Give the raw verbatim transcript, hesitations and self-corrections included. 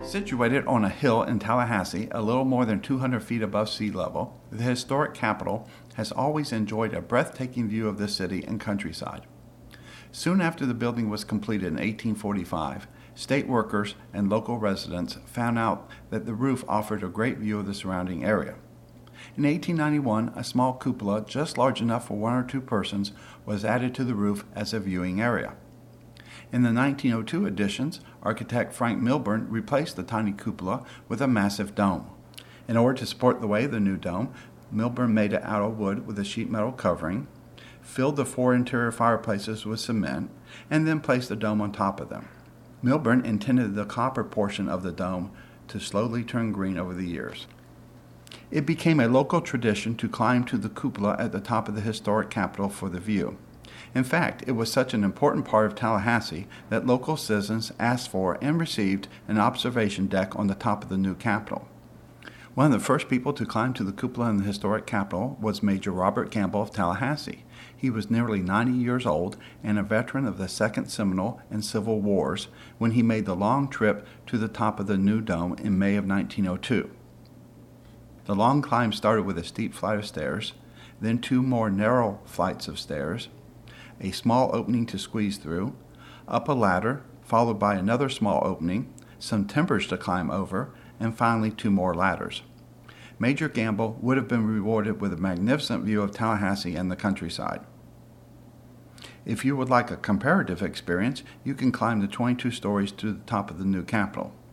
Situated on a hill in Tallahassee, a little more than two hundred feet above sea level, the historic Capitol has always enjoyed a breathtaking view of the city and countryside. Soon after the building was completed in eighteen forty-five, state workers and local residents found out that the roof offered a great view of the surrounding area. In eighteen ninety-one, a small cupola just large enough for one or two persons was added to the roof as a viewing area. In the nineteen oh two additions, architect Frank Milburn replaced the tiny cupola with a massive dome. In order to support the weight of the new dome, Milburn made it out of wood with a sheet metal covering, filled the four interior fireplaces with cement, and then placed the dome on top of them. Milburn intended the copper portion of the dome to slowly turn green over the years. It became a local tradition to climb to the cupola at the top of the historic Capitol for the view. In fact, it was such an important part of Tallahassee that local citizens asked for and received an observation deck on the top of the new Capitol. One of the first people to climb to the cupola in the historic Capitol was Major Robert Gamble of Tallahassee. He was nearly ninety years old and a veteran of the Second Seminole and Civil Wars when he made the long trip to the top of the new dome in May of nineteen oh two. The long climb started with a steep flight of stairs, then two more narrow flights of stairs, a small opening to squeeze through, up a ladder, followed by another small opening, some timbers to climb over, and finally two more ladders. Major Gamble would have been rewarded with a magnificent view of Tallahassee and the countryside. If you would like a comparative experience, you can climb the twenty-two stories to the top of the new Capitol.